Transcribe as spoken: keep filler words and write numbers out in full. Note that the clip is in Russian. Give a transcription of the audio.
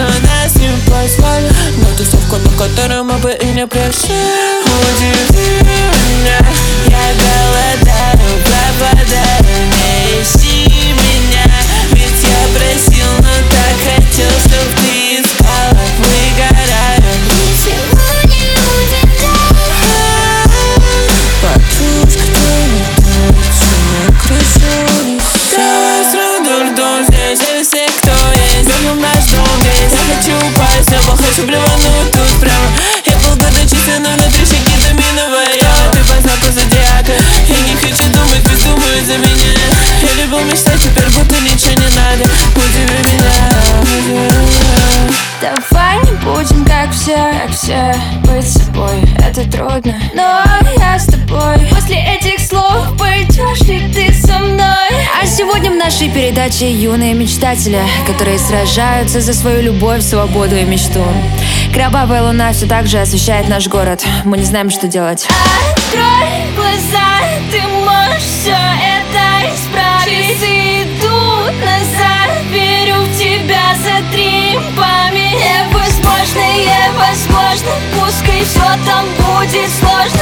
нас не позвали на тусовку, на которую мы бы и не пришли. Удиви меня, я голодаю, пропадаю, не ищи меня. Ведь я просил, но так хотел, чтоб ты искала. Выгораю, ничего не удивляет. Подружка, ты не танцуй, я кричу, не сядь. Дурдом здесь, здесь все, кто есть. Бегом в наш дом весь. Я хочу упасть, я хочу блевануть тут прямо. Я полгода чистый, но внутри щеки доминовая. Ты по знаку зодиака. Я не хочу думать, пусть думают за меня. Я любил мечтать, теперь будто ничего не надо. Удиви меня. Давай не будем как все, как все. Быть собой, это трудно, но я с тобой. После этих слов пойдешь ли ты со мной? А сегодня в нашей передаче юные мечтатели, которые сражаются за свою любовь, свободу и мечту. Кровавая луна все так же освещает наш город. Мы не знаем, что делать. Открой глаза, ты можешь все это исправить. Часы идут назад, верю в тебя, сотри память. Невозможно, невозможно, пускай все там будет сложно.